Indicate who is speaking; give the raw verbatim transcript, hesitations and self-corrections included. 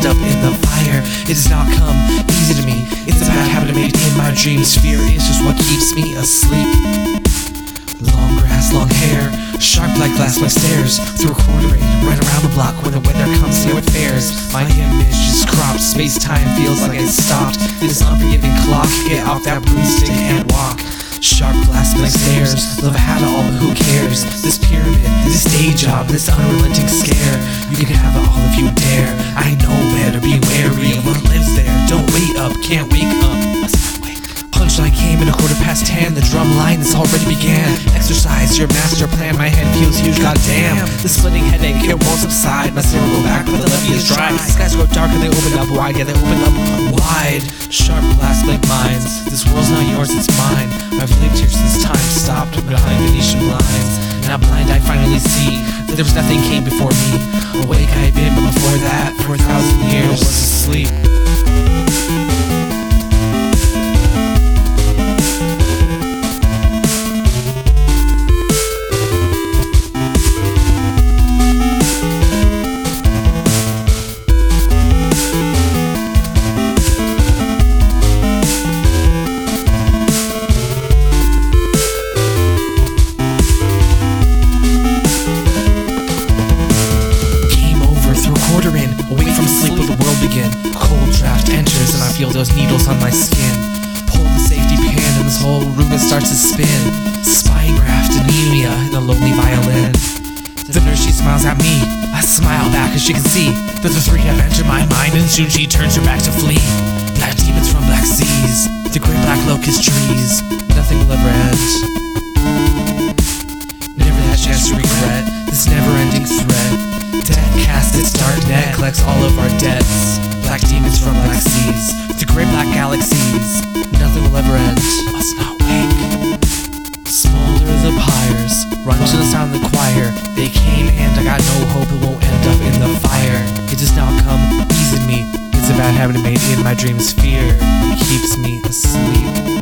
Speaker 1: up in the fire. It does not come easy to me. It's a bad habit I made in my dreams. Fear is just what keeps me asleep. Long grass, long hair, sharp like glass, my stairs through a quartering, right around the block. When the weather comes here, it fares. My image is cropped, space-time feels like it's stopped. This unforgiving clock, get off that broomstick and walk. Sharp glass, my stairs, love had it all, but who cares? This pyramid, this day job, this unrelenting scare. You can have it all if you dare. I know better, be wary of what lives there. Don't wait up, can't wake up. Punchline came in a quarter past ten. The drum line has already began. Exercise your master plan. My head feels huge, goddamn. The splitting headache, it won't subside. My stomach go back, but the levee is dry. The skies go dark and they open up wide. Yeah, they open up wide. Sharp glass like mines. This world's not yours, it's mine. I've lived here since time stopped behind Venetian blinds. Now blind I finally see that there was nothing came before me. Awake I've been, but before that, for a thousand years, I was asleep. Away from sleep will the world begin. Cold draft enters and I feel those needles on my skin. Pull the safety pan and this whole room it starts to spin. Spine graft, anemia, and a lonely violin. The nurse, she smiles at me. I smile back as she can see that the three have entered my mind, and soon she turns her back to flee. Black demons from black seas, the great black locust trees. Nothing will ever end. Never that chance to regret this never-ending threat. Death casts its dark net, collects all of our debts. Black demons from black seas, the great black galaxies. Nothing will ever end. Must not wake. Smolder the pyres, run to the sound of the choir. They came and I got no hope it won't end up in the fire. It does not come easy to me. It's a bad habit I made in my dreams. Fear keeps me asleep.